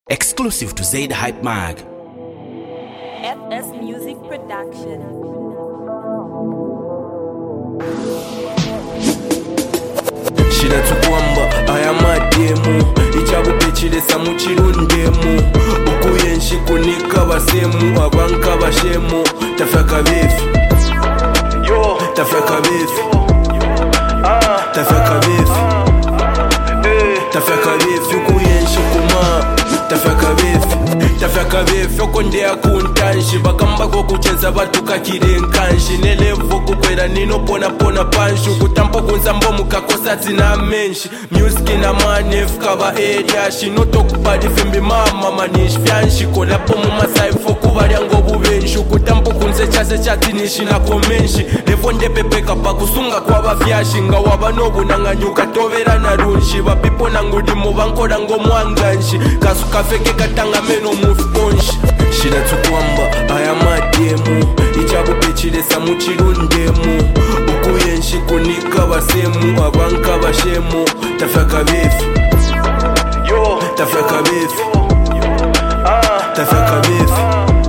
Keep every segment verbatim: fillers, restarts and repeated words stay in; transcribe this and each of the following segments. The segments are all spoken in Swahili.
Exclusive to Zaid Hype Mag. F S Music Production. Shida tukwamba aya mademu icyabupekiresa mu kirundemu ukuyenshi kunika basemu abanka bashemu tafaka befi yo tafaka befi ah tafaka befi eh tafaka befi ukuyenshi kuma tafaka befi tafaka befi okonde akuntanshi bakamba ko kuchenza batuka kirenkanshi nelevo kukwera nino pona pona panshu kutampo kunzambo mukakosa tina menshi music na manef kaba area shino tokubadi vimbi mama manish fyanshi kolapo mu masai fokuba lyango bubenshu kutampo kunze chase chatinishi na komenshi levo ndepepeka pakusunga kwa bafyashi nga wabanobu nanganyuka tovera na runshi bapipo nangudi mu bankola ngo mwanganshi kasuka feke katanga meno mu sponge shira tukwamba aya mademu icyabupekiresa mu kirundemu ukuyenshi kunika basemu abanka bashemu tafaka befi yo tafaka befi ah tafaka befi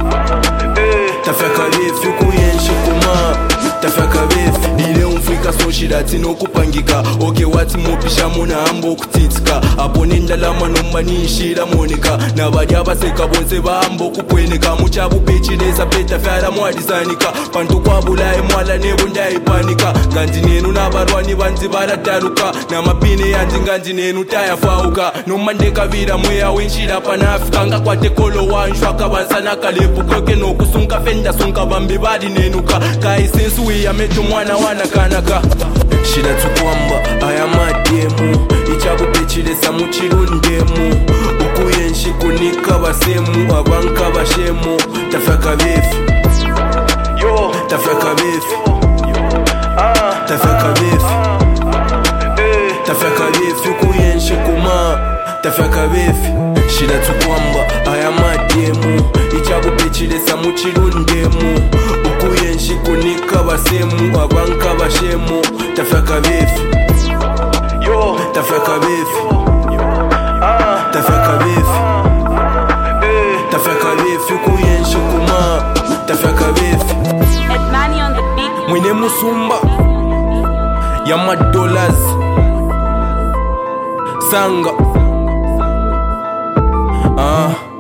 eh tafaka befi ukuyenshi kuma tafaka befi dile umfika so shira tino kupangika okay wati mupisha muna ambo kutitika abone ndalama nomanishira monika nabali abaseka bonse bambo kupweneka mucyabupekiresa peta fyara mwadizanika pantu kwabulaye mwala nebo ndayipanika nganzi nenu nabarwani banzi barataruka namapine yanzi nganzi nenu tayafauka nomandeka bira mweya winshira panafika ngakwate kolo wanshwa akabansana kalepu kweke nokusunka fenda sunka bambi bali nenuka kaisensu wiyametu mwana wana kanaka shira tukwamba aya mademu icyabupekiresa mu kirundemu ukuyenshi kunika basemu abanka bashemu tafaka befi yo tafaka befi ah tafaka befi eh tafaka befi ukuyenshi kuma tafaka befi shira tukwamba aya mademu icyabupekiresa mu kirundemu ukuyenshi kunika basemu abanka bashemu tafaka befi yo tafaka befi ah tafaka befi eh tafaka befi ukuyenshi kuma tafaka befi Edmani on the beat. mwine musumba ya madollars sanga ah